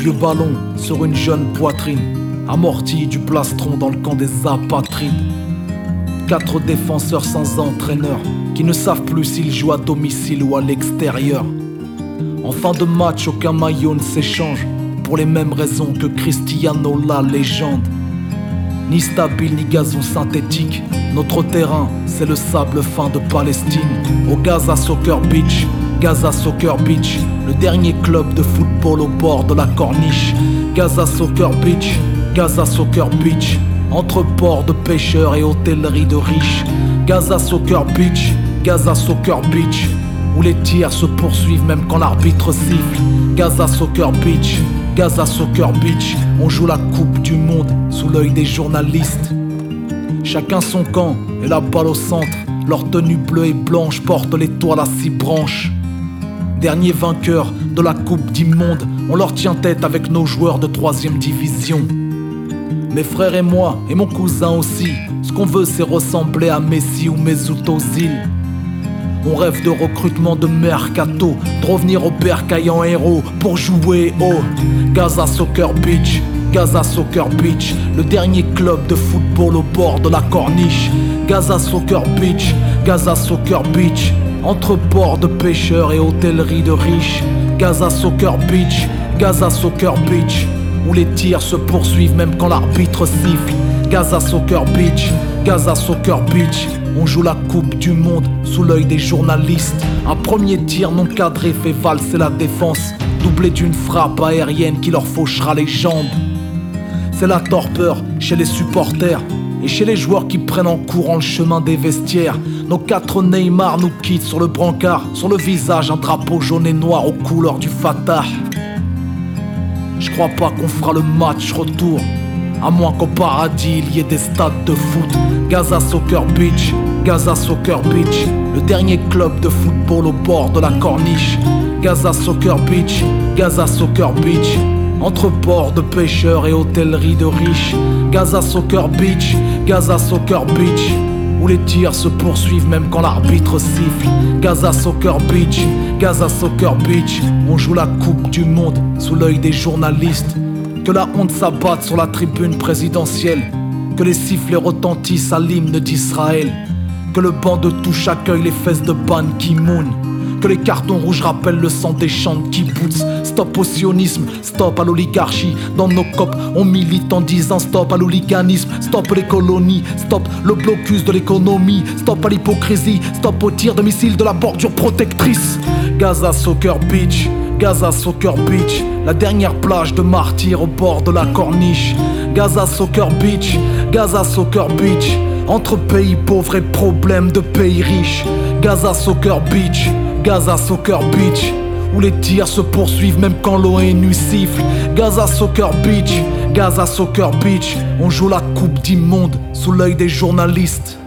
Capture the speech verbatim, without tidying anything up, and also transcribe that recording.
vieux ballon sur une jeune poitrine, amorti du plastron dans le camp des apatrides. Quatre défenseurs sans entraîneur, qui ne savent plus s'ils jouent à domicile ou à l'extérieur. En fin de match, aucun maillot ne s'échange, pour les mêmes raisons que Cristiano la légende. Ni stable ni gazon synthétique, notre terrain c'est le sable fin de Palestine. Au Gaza Soccer Beach, Gaza Soccer Beach, le dernier club de football au bord de la corniche. Gaza Soccer Beach, Gaza Soccer Beach, entre ports de pêcheurs et hôtellerie de riches. Gaza Soccer Beach, Gaza Soccer Beach, où les tirs se poursuivent même quand l'arbitre siffle. Gaza Soccer Beach, Gaza Soccer Beach, on joue la coupe du monde sous l'œil des journalistes. Chacun son camp et la balle au centre, leur tenue bleue et blanche porte l'étoile à six branches. Dernier vainqueur de la coupe du monde, on leur tient tête avec nos joueurs de troisième division. Mes frères et moi, et mon cousin aussi, ce qu'on veut c'est ressembler à Messi ou Mesut Ozil. On rêve de recrutement de mercato, de revenir au bercail en héros pour jouer au Gaza Soccer Beach, Gaza Soccer Beach, le dernier club de football au bord de la corniche. Gaza Soccer Beach, Gaza Soccer Beach, entre ports de pêcheurs et hôtellerie de riches. Gaza Soccer Beach, Gaza Soccer Beach, où les tirs se poursuivent même quand l'arbitre siffle. Gaza Soccer Beach, Gaza Soccer Beach, on joue la coupe du monde sous l'œil des journalistes. Un premier tir non cadré fait valser la défense, doublé d'une frappe aérienne qui leur fauchera les jambes. C'est la torpeur chez les supporters et chez les joueurs qui prennent en courant le chemin des vestiaires. Nos quatre Neymar nous quittent sur le brancard, sur le visage un drapeau jaune et noir aux couleurs du Fatah. Je crois pas qu'on fera le match retour, à moins qu'au paradis il y ait des stades de foot. Gaza Soccer Beach, Gaza Soccer Beach, le dernier club de football au bord de la corniche. Gaza Soccer Beach, Gaza Soccer Beach, entre ports de pêcheurs et hôtellerie de riches. Gaza Soccer Beach, Gaza Soccer Beach, où les tirs se poursuivent même quand l'arbitre siffle. Gaza Soccer Beach, Gaza Soccer Beach, on joue la coupe du monde sous l'œil des journalistes. Que la honte s'abatte sur la tribune présidentielle, que les sifflets retentissent à l'hymne d'Israël, que le banc de touche accueille les fesses de Ban Ki-moon, que les cartons rouges rappellent le sang des champs de kibbutz. Stop au sionisme, stop à l'oligarchie. Dans nos copes, on milite en disant stop à l'hooliganisme, stop les colonies, stop le blocus de l'économie, stop à l'hypocrisie, stop au tir de missiles de la bordure protectrice. Gaza Soccer Beach, Gaza Soccer Beach, la dernière plage de martyrs au bord de la corniche. Gaza Soccer Beach, Gaza Soccer Beach, entre pays pauvres et problèmes de pays riches. Gaza Soccer Beach, Gaza Soccer Beach, où les tirs se poursuivent même quand l'ONU siffle. Gaza Soccer Beach, Gaza Soccer Beach, on joue la coupe du monde sous l'œil des journalistes.